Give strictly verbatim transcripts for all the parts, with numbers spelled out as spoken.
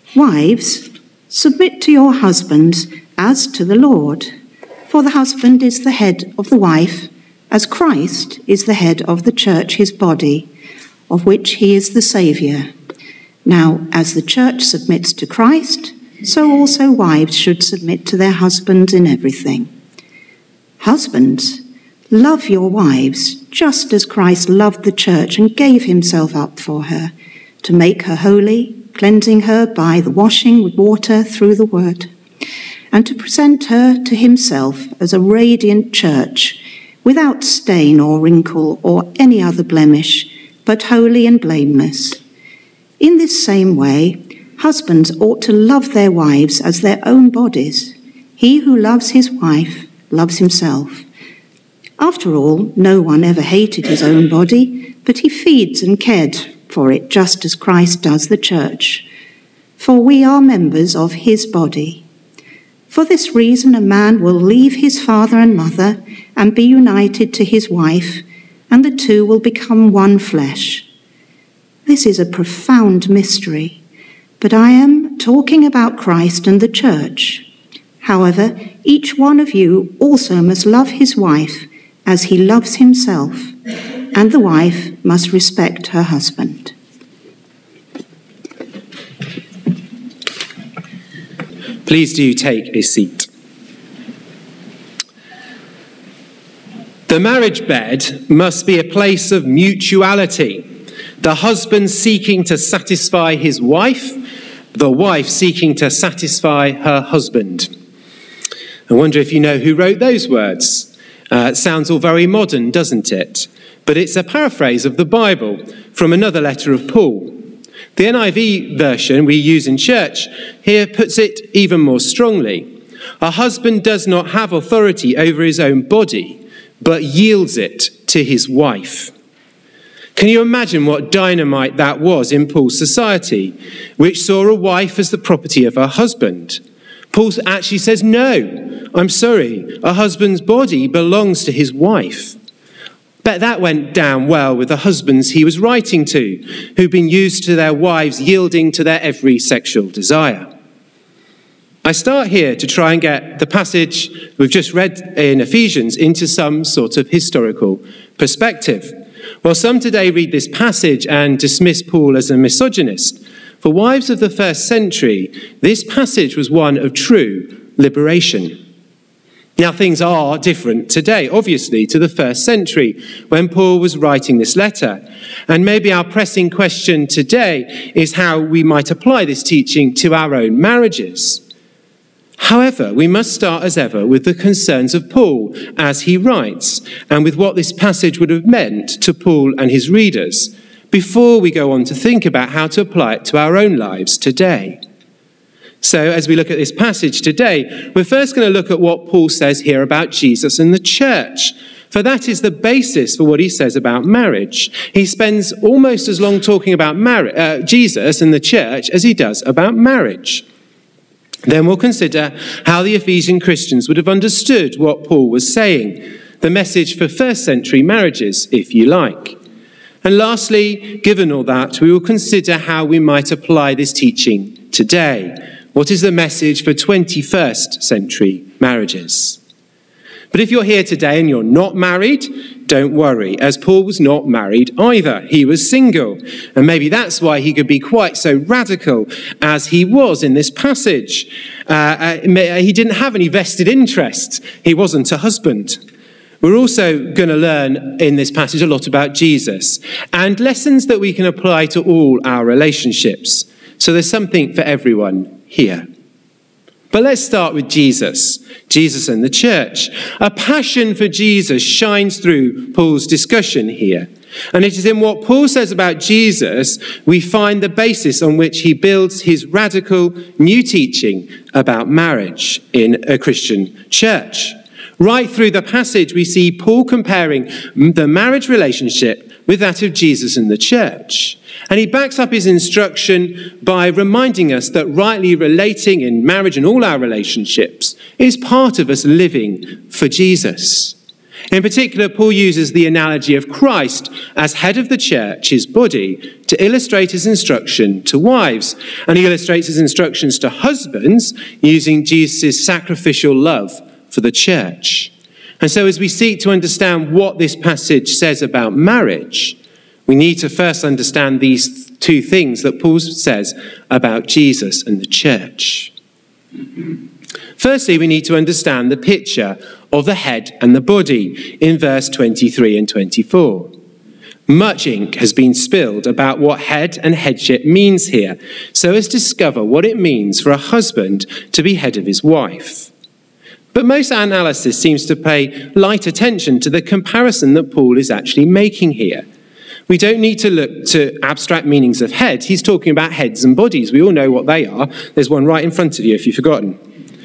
Wives, submit to your husbands as to the Lord, for the husband is the head of the wife, as Christ is the head of the church, his body, of which he is the Saviour. Now, as the church submits to Christ, so also wives should submit to their husbands in everything. Husbands, love your wives, just as Christ loved the church and gave himself up for her, to make her holy, cleansing her by the washing with water through the word, and to present her to himself as a radiant church, without stain or wrinkle or any other blemish, but holy and blameless. In this same way, husbands ought to love their wives as their own bodies. He who loves his wife loves himself. After all, no one ever hated his own body, but he feeds and cared for it just as Christ does the church. For we are members of his body. For this reason, a man will leave his father and mother and be united to his wife, and the two will become one flesh. This is a profound mystery, but I am talking about Christ and the church. However, each one of you also must love his wife as he loves himself, and the wife must respect her husband. Please do take a seat. The marriage bed must be a place of mutuality. The husband seeking to satisfy his wife, the wife seeking to satisfy her husband. I wonder if you know who wrote those words. Uh, it sounds all very modern, doesn't it? But it's a paraphrase of the Bible from another letter of Paul. The N I V version we use in church here puts it even more strongly. A husband does not have authority over his own body, but yields it to his wife. Can you imagine what dynamite that was in Paul's society, which saw a wife as the property of her husband? Paul actually says, no, I'm sorry, a husband's body belongs to his wife. Bet that went down well with the husbands he was writing to, who'd been used to their wives yielding to their every sexual desire. I start here to try and get the passage we've just read in Ephesians into some sort of historical perspective. While some today read this passage and dismiss Paul as a misogynist, for wives of the first century, this passage was one of true liberation. Now, things are different today, obviously, to the first century when Paul was writing this letter. And maybe our pressing question today is how we might apply this teaching to our own marriages. However, we must start as ever with the concerns of Paul as he writes, and with what this passage would have meant to Paul and his readers, before we go on to think about how to apply it to our own lives today. So as we look at this passage today, we're first going to look at what Paul says here about Jesus and the church, for that is the basis for what he says about marriage. He spends almost as long talking about mar- uh, Jesus and the church as he does about marriage. Then we'll consider how the Ephesian Christians would have understood what Paul was saying, the message for first century marriages, if you like. And lastly, given all that, we will consider how we might apply this teaching today. What is the message for twenty-first century marriages? But if you're here today and you're not married, don't worry, as Paul was not married either. He was single. And maybe that's why he could be quite so radical as he was in this passage. Uh, uh, he didn't have any vested interest. He wasn't a husband. We're also going to learn in this passage a lot about Jesus and lessons that we can apply to all our relationships. So there's something for everyone here. But let's start with Jesus, Jesus and the church. A passion for Jesus shines through Paul's discussion here. And it is in what Paul says about Jesus we find the basis on which he builds his radical new teaching about marriage in a Christian church. Right through the passage, we see Paul comparing the marriage relationship with that of Jesus and the church. And he backs up his instruction by reminding us that rightly relating in marriage and all our relationships is part of us living for Jesus. In particular, Paul uses the analogy of Christ as head of the church, his body, to illustrate his instruction to wives. And he illustrates his instructions to husbands using Jesus' sacrificial love for the church. And so as we seek to understand what this passage says about marriage, we need to first understand these two things that Paul says about Jesus and the church. Firstly, we need to understand the picture of the head and the body in verse twenty-three and twenty-four. Much ink has been spilled about what head and headship means here, so as to discover what it means for a husband to be head of his wife. But most analysis seems to pay light attention to the comparison that Paul is actually making here. We don't need to look to abstract meanings of head. He's talking about heads and bodies. We all know what they are. There's one right in front of you if you've forgotten.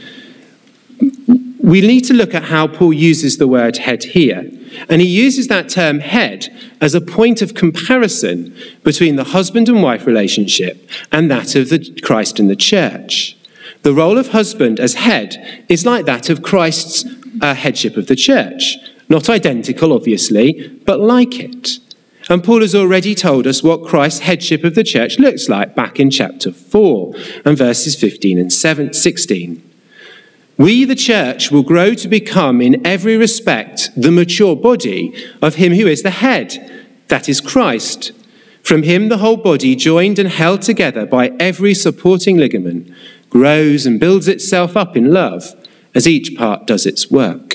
We need to look at how Paul uses the word head here. And he uses that term head as a point of comparison between the husband and wife relationship and that of the Christ and the church. The role of husband as head is like that of Christ's uh, headship of the church. Not identical, obviously, but like it. And Paul has already told us what Christ's headship of the church looks like back in chapter four and verses fifteen and sixteen. We, the church, will grow to become in every respect the mature body of him who is the head, that is Christ. From him the whole body, joined and held together by every supporting ligament, grows and builds itself up in love as each part does its work.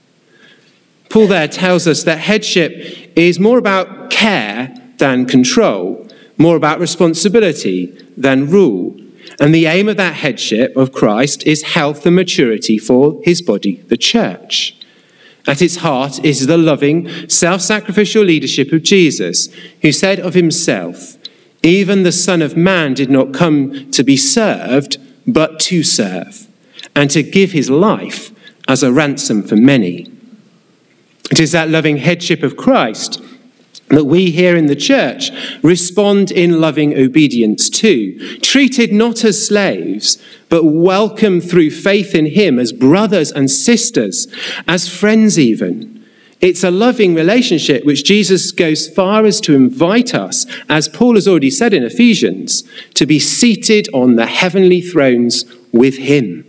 Paul there tells us that headship is more about care than control, more about responsibility than rule. And the aim of that headship of Christ is health and maturity for his body, the church. At its heart is the loving, self-sacrificial leadership of Jesus, who said of himself, "Even the Son of Man did not come to be served, but to serve, and to give his life as a ransom for many." It is that loving headship of Christ that we here in the church respond in loving obedience to, treated not as slaves, but welcomed through faith in him as brothers and sisters, as friends even. It's a loving relationship which Jesus goes far as to invite us, as Paul has already said in Ephesians, to be seated on the heavenly thrones with him.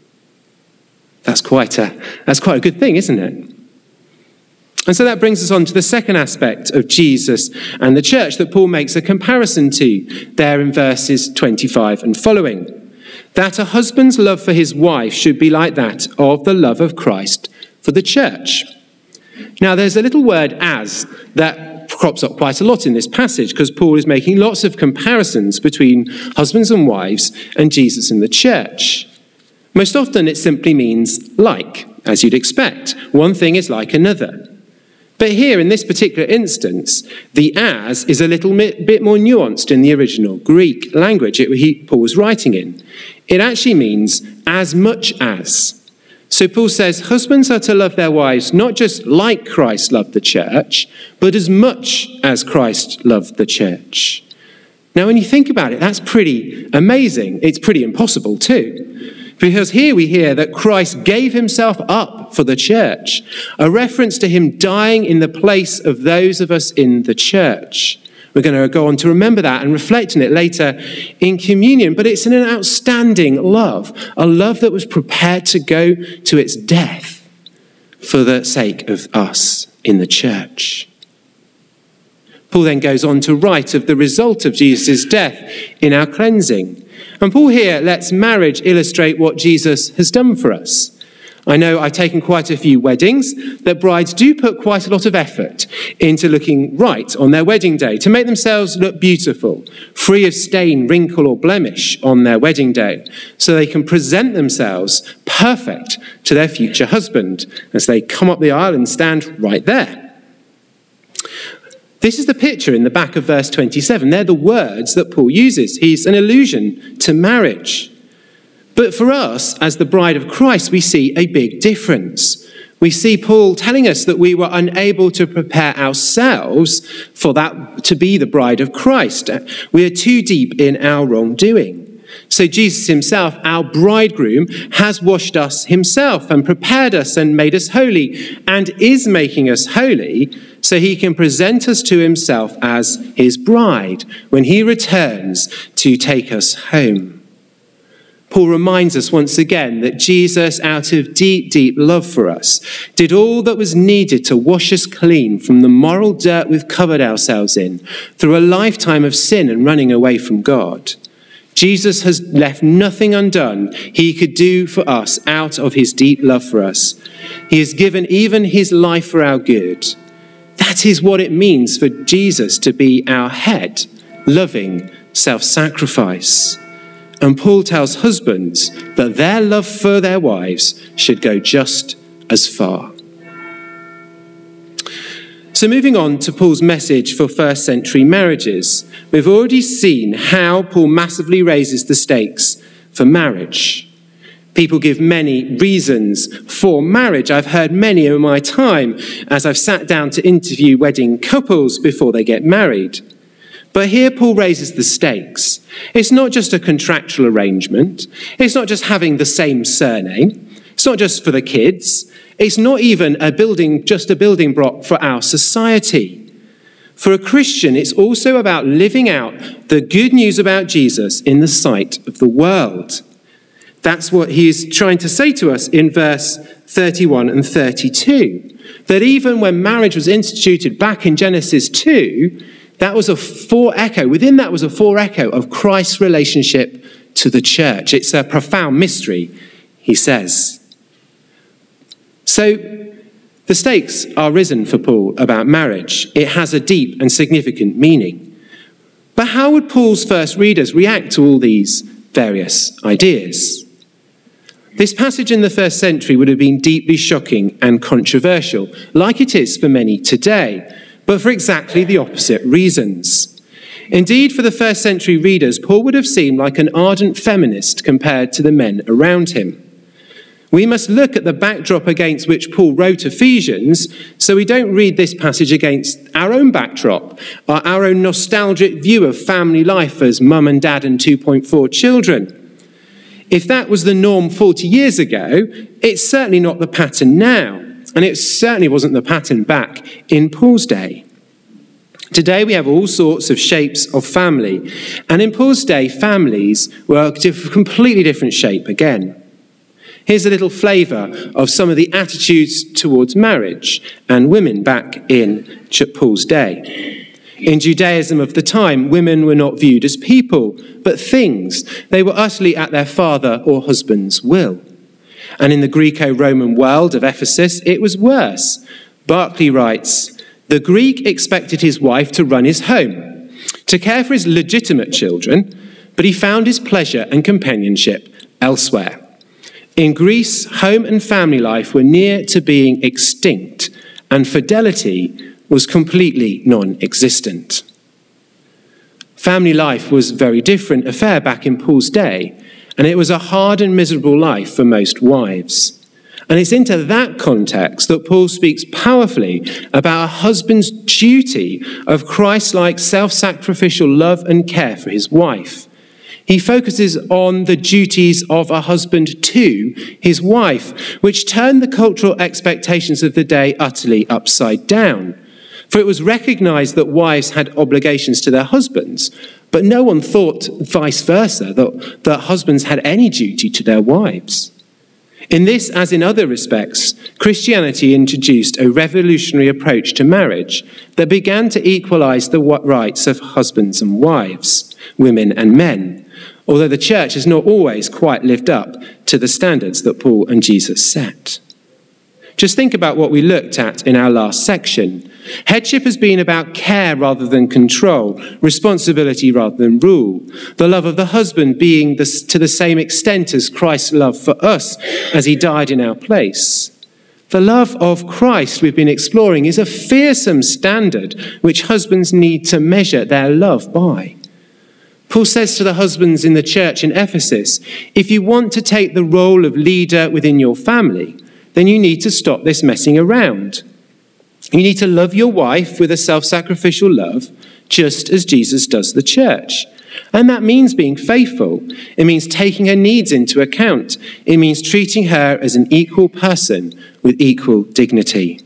That's quite a, that's quite a good thing, isn't it? And so that brings us on to the second aspect of Jesus and the church that Paul makes a comparison to there in verses twenty-five and following. That a husband's love for his wife should be like that of the love of Christ for the church. Now, there's a little word "as" that crops up quite a lot in this passage because Paul is making lots of comparisons between husbands and wives and Jesus and the church. Most often it simply means like, as you'd expect. One thing is like another. But here, in this particular instance, the "as" is a little bit more nuanced in the original Greek language it, he, Paul was writing in. It actually means as much as. So Paul says husbands are to love their wives not just like Christ loved the church, but as much as Christ loved the church. Now, when you think about it, that's pretty amazing. It's pretty impossible too. Because here we hear that Christ gave himself up for the church, a reference to him dying in the place of those of us in the church. We're going to go on to remember that and reflect on it later in communion, but it's an outstanding love, a love that was prepared to go to its death for the sake of us in the church. Paul then goes on to write of the result of Jesus' death in our cleansing. And Paul here lets marriage illustrate what Jesus has done for us. I know I've taken quite a few weddings that brides do put quite a lot of effort into looking right on their wedding day to make themselves look beautiful, free of stain, wrinkle or blemish on their wedding day, so they can present themselves perfect to their future husband as they come up the aisle and stand right there. This is the picture in the back of verse twenty-seven. They're the words that Paul uses. He's an allusion to marriage. But for us, as the bride of Christ, we see a big difference. We see Paul telling us that we were unable to prepare ourselves for that to be the bride of Christ. We are too deep in our wrongdoing. So Jesus himself, our bridegroom, has washed us himself and prepared us and made us holy and is making us holy so he can present us to himself as his bride when he returns to take us home. Paul reminds us once again that Jesus, out of deep, deep love for us, did all that was needed to wash us clean from the moral dirt we've covered ourselves in through a lifetime of sin and running away from God. Jesus has left nothing undone he could do for us out of his deep love for us. He has given even his life for our good. That is what it means for Jesus to be our head, loving self-sacrifice. And Paul tells husbands that their love for their wives should go just as far. So moving on to Paul's message for first century marriages, we've already seen how Paul massively raises the stakes for marriage. People give many reasons for marriage. I've heard many in my time as I've sat down to interview wedding couples before they get married. But here Paul raises the stakes. It's not just a contractual arrangement. It's not just having the same surname. It's not just for the kids. It's not even a building, just a building block for our society. For a Christian, it's also about living out the good news about Jesus in the sight of the world. That's what he's trying to say to us in verse thirty-one and thirty-two. That even when marriage was instituted back in Genesis two, that was a fore-echo. Within that was a fore-echo of Christ's relationship to the church. It's a profound mystery, he says. So the stakes are risen for Paul about marriage. It has a deep and significant meaning. But how would Paul's first readers react to all these various ideas? This passage in the first century would have been deeply shocking and controversial, like it is for many today, but for exactly the opposite reasons. Indeed, for the first century readers, Paul would have seemed like an ardent feminist compared to the men around him. We must look at the backdrop against which Paul wrote Ephesians, so we don't read this passage against our own backdrop, or our own nostalgic view of family life as mum and dad and two point four children. If that was the norm forty years ago, it's certainly not the pattern now. And it certainly wasn't the pattern back in Paul's day. Today we have all sorts of shapes of family. And in Paul's day, families were a completely different shape again. Here's a little flavour of some of the attitudes towards marriage and women back in Paul's day. In Judaism of the time, women were not viewed as people, but things. They were utterly at their father or husband's will. And in the Greco-Roman world of Ephesus, it was worse. Barclay writes, the Greek expected his wife to run his home, to care for his legitimate children, but he found his pleasure and companionship elsewhere. In Greece, home and family life were near to being extinct, and fidelity was completely non-existent. Family life was a very different affair back in Paul's day, and it was a hard and miserable life for most wives. And it's into that context that Paul speaks powerfully about a husband's duty of Christ-like self-sacrificial love and care for his wife. He focuses on the duties of a husband to his wife, which turned the cultural expectations of the day utterly upside down. For it was recognized that wives had obligations to their husbands, but no one thought vice versa, that, that husbands had any duty to their wives. In this, as in other respects, Christianity introduced a revolutionary approach to marriage that began to equalize the rights of husbands and wives, women and men, although the church has not always quite lived up to the standards that Paul and Jesus set. Just think about what we looked at in our last section. Headship has been about care rather than control, responsibility rather than rule. The love of the husband being the, to the same extent as Christ's love for us as he died in our place. The love of Christ we've been exploring is a fearsome standard which husbands need to measure their love by. Paul says to the husbands in the church in Ephesus, if you want to take the role of leader within your family, then you need to stop this messing around. You need to love your wife with a self-sacrificial love, just as Jesus does the church. And that means being faithful. It means taking her needs into account. It means treating her as an equal person with equal dignity.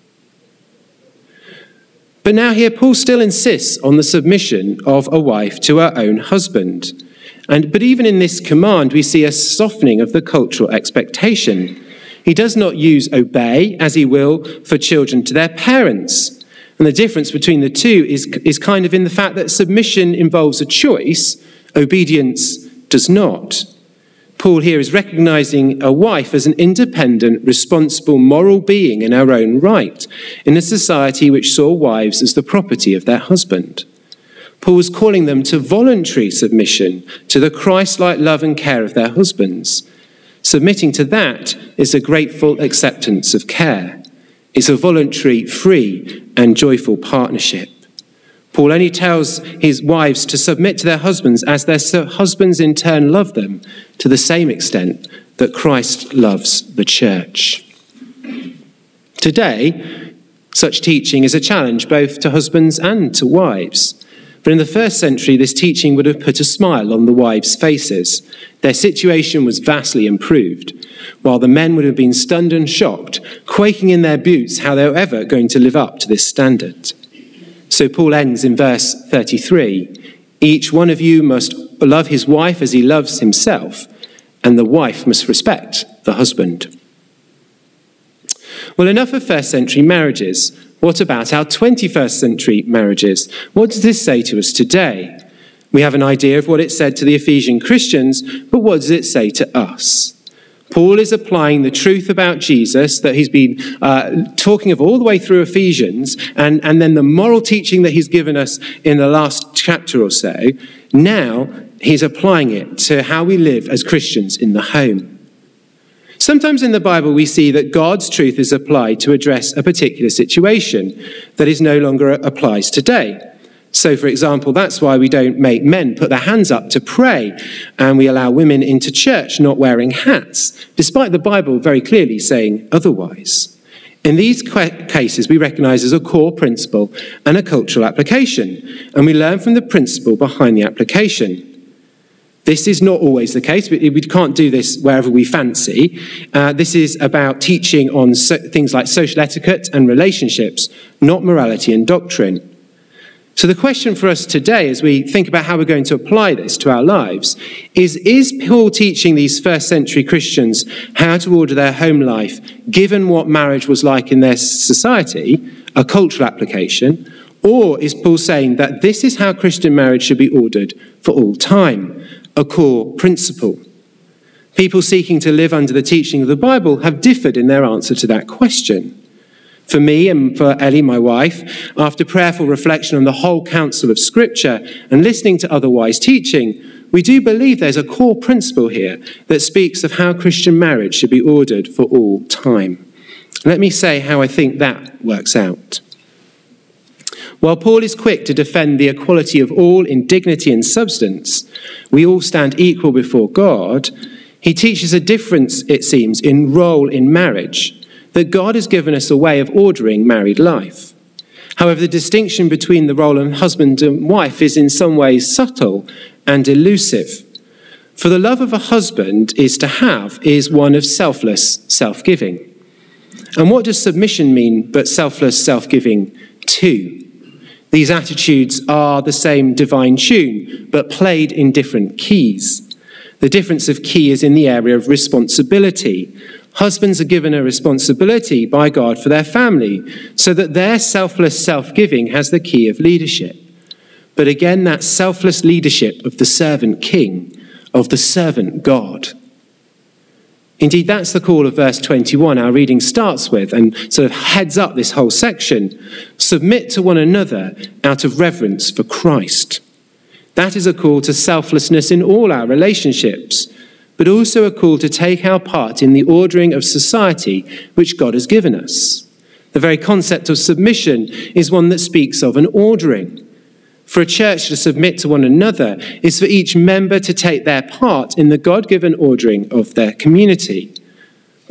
But now here, Paul still insists on the submission of a wife to her own husband. And, but even in this command, we see a softening of the cultural expectation. He does not use obey, as he will for children to their parents. And the difference between the two is, is kind of in the fact that submission involves a choice, obedience does not. Paul here is recognizing a wife as an independent, responsible, moral being in her own right, in a society which saw wives as the property of their husband. Paul was calling them to voluntary submission to the Christ-like love and care of their husbands. Submitting to that is a grateful acceptance of care. It's a voluntary, free, and joyful partnership. Paul only tells his wives to submit to their husbands as their husbands in turn love them to the same extent that Christ loves the church. Today, such teaching is a challenge both to husbands and to wives. But in the first century, this teaching would have put a smile on the wives' faces. Their situation was vastly improved, while the men would have been stunned and shocked, quaking in their boots how they were ever going to live up to this standard. So Paul ends in verse thirty-three. Each one of you must love his wife as he loves himself, and the wife must respect the husband. Well, enough of first century marriages. What about our twenty-first century marriages? What does this say to us today? We have an idea of what it said to the Ephesian Christians, but what does it say to us? Paul is applying the truth about Jesus that he's been uh, talking of all the way through Ephesians, and, and then the moral teaching that he's given us in the last chapter or so. Now he's applying it to how we live as Christians in the home. Sometimes in the Bible we see that God's truth is applied to address a particular situation that is no longer applies today. So, for example, that's why we don't make men put their hands up to pray, and we allow women into church not wearing hats, despite the Bible very clearly saying otherwise. In these cases, we recognize as a core principle and a cultural application, and we learn from the principle behind the application. This is not always the case. We can't do this wherever we fancy. Uh, this is about teaching on so- things like social etiquette and relationships, not morality and doctrine. So the question for us today, as we think about how we're going to apply this to our lives, is, is Paul teaching these first century Christians how to order their home life, given what marriage was like in their society, a cultural application, or is Paul saying that this is how Christian marriage should be ordered for all time, a core principle? People seeking to live under the teaching of the Bible have differed in their answer to that question. For me and for Ellie, my wife, after prayerful reflection on the whole counsel of Scripture and listening to other wise teaching, we do believe there's a core principle here that speaks of how Christian marriage should be ordered for all time. Let me say how I think that works out. While Paul is quick to defend the equality of all in dignity and substance, we all stand equal before God, he teaches a difference, it seems, in role in marriage, that God has given us a way of ordering married life. However, the distinction between the role of husband and wife is in some ways subtle and elusive. For the love of a husband is to have is one of selfless self-giving. And what does submission mean but selfless self-giving too? These attitudes are the same divine tune, but played in different keys. The difference of key is in the area of responsibility. Husbands are given a responsibility by God for their family, so that their selfless self-giving has the key of leadership. But again, that selfless leadership of the servant king, of the servant God. Indeed, that's the call of verse twenty-one our reading starts with and sort of heads up this whole section. Submit to one another out of reverence for Christ. That is a call to selflessness in all our relationships, but also a call to take our part in the ordering of society which God has given us. The very concept of submission is one that speaks of an ordering. For a church to submit to one another is for each member to take their part in the God-given ordering of their community.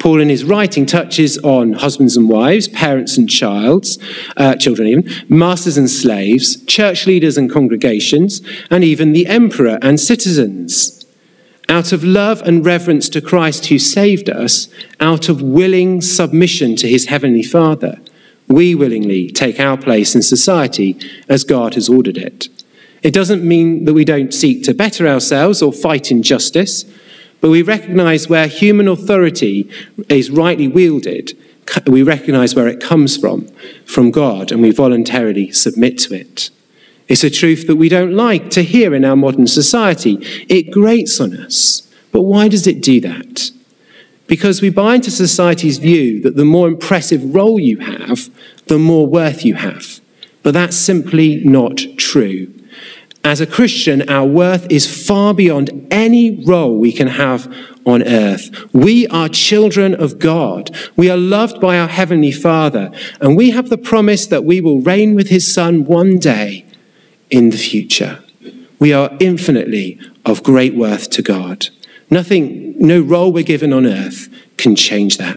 Paul in his writing touches on husbands and wives, parents and childs, uh, children even, masters and slaves, church leaders and congregations, and even the emperor and citizens. Out of love and reverence to Christ who saved us, out of willing submission to his heavenly Father, we willingly take our place in society as God has ordered it. It doesn't mean that we don't seek to better ourselves or fight injustice, but we recognise where human authority is rightly wielded. We recognise where it comes from, from God, and we voluntarily submit to it. It's a truth that we don't like to hear in our modern society. It grates on us. But why does it do that? Because we buy into society's view that the more impressive role you have, the more worth you have. But that's simply not true. As a Christian, our worth is far beyond any role we can have on earth. We are children of God. We are loved by our Heavenly Father, and we have the promise that we will reign with his Son one day in the future. We are infinitely of great worth to God. Nothing, no role we're given on earth can change that.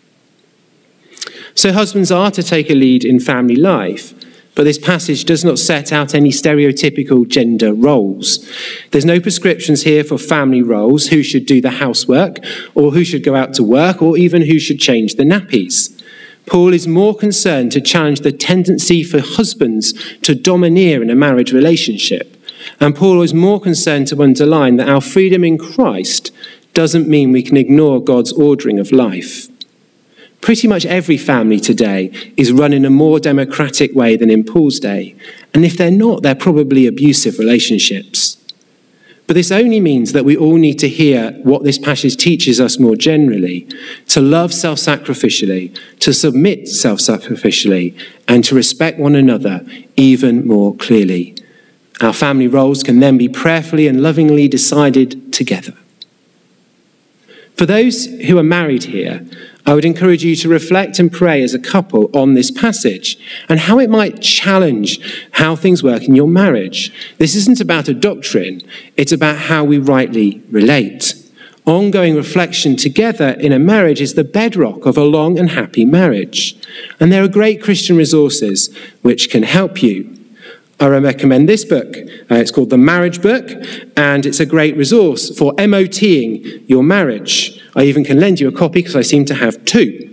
So husbands are to take a lead in family life. But this passage does not set out any stereotypical gender roles. There's no prescriptions here for family roles, who should do the housework, or who should go out to work, or even who should change the nappies. Paul is more concerned to challenge the tendency for husbands to domineer in a marriage relationship. And Paul is more concerned to underline that our freedom in Christ doesn't mean we can ignore God's ordering of life. Pretty much every family today is run in a more democratic way than in Paul's day. And if they're not, they're probably abusive relationships. But this only means that we all need to hear what this passage teaches us more generally, to love self-sacrificially, to submit self-sacrificially, and to respect one another even more clearly. Our family roles can then be prayerfully and lovingly decided together. For those who are married here, I would encourage you to reflect and pray as a couple on this passage and how it might challenge how things work in your marriage. This isn't about a doctrine, it's about how we rightly relate. Ongoing reflection together in a marriage is the bedrock of a long and happy marriage. And there are great Christian resources which can help you. I recommend this book. Uh, it's called The Marriage Book, and it's a great resource for MOTing your marriage. I even can lend you a copy because I seem to have two.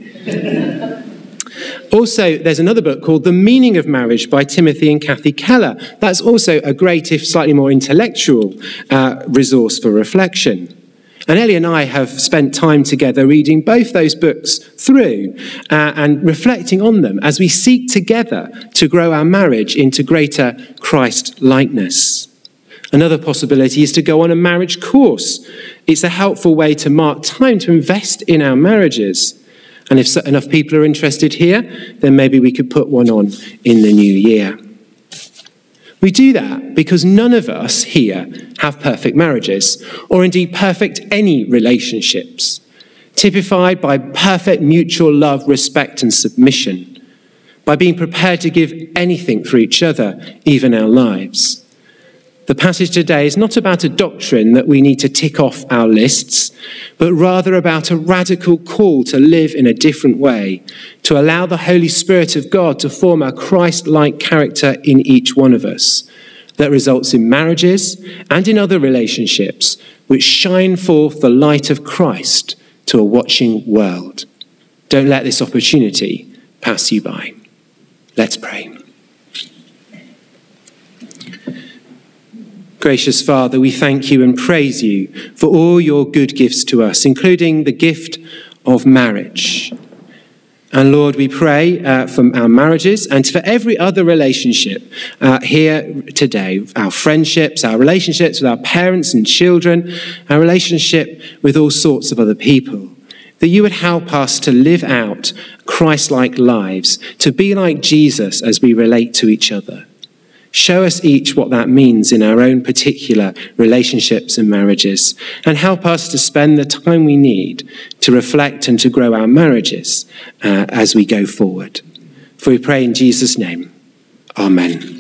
Also, there's another book called The Meaning of Marriage by Timothy and Kathy Keller. That's also a great, if slightly more intellectual, uh, resource for reflection. And Ellie and I have spent time together reading both those books through uh, and reflecting on them as we seek together to grow our marriage into greater Christ-likeness. Another possibility is to go on a marriage course. It's a helpful way to mark time to invest in our marriages. And if enough people are interested here, then maybe we could put one on in the new year. We do that because none of us here have perfect marriages, or indeed perfect any relationships, typified by perfect mutual love, respect, and submission, by being prepared to give anything for each other, even our lives. The passage today is not about a doctrine that we need to tick off our lists, but rather about a radical call to live in a different way, to allow the Holy Spirit of God to form a Christ-like character in each one of us that results in marriages and in other relationships which shine forth the light of Christ to a watching world. Don't let this opportunity pass you by. Let's pray. Gracious Father, we thank you and praise you for all your good gifts to us, including the gift of marriage. And Lord, we pray uh, for our marriages and for every other relationship uh, here today, our friendships, our relationships with our parents and children, our relationship with all sorts of other people, that you would help us to live out Christ-like lives, to be like Jesus as we relate to each other. Show us each what that means in our own particular relationships and marriages, and help us to spend the time we need to reflect and to grow our marriages uh, as we go forward. For we pray in Jesus' name. Amen.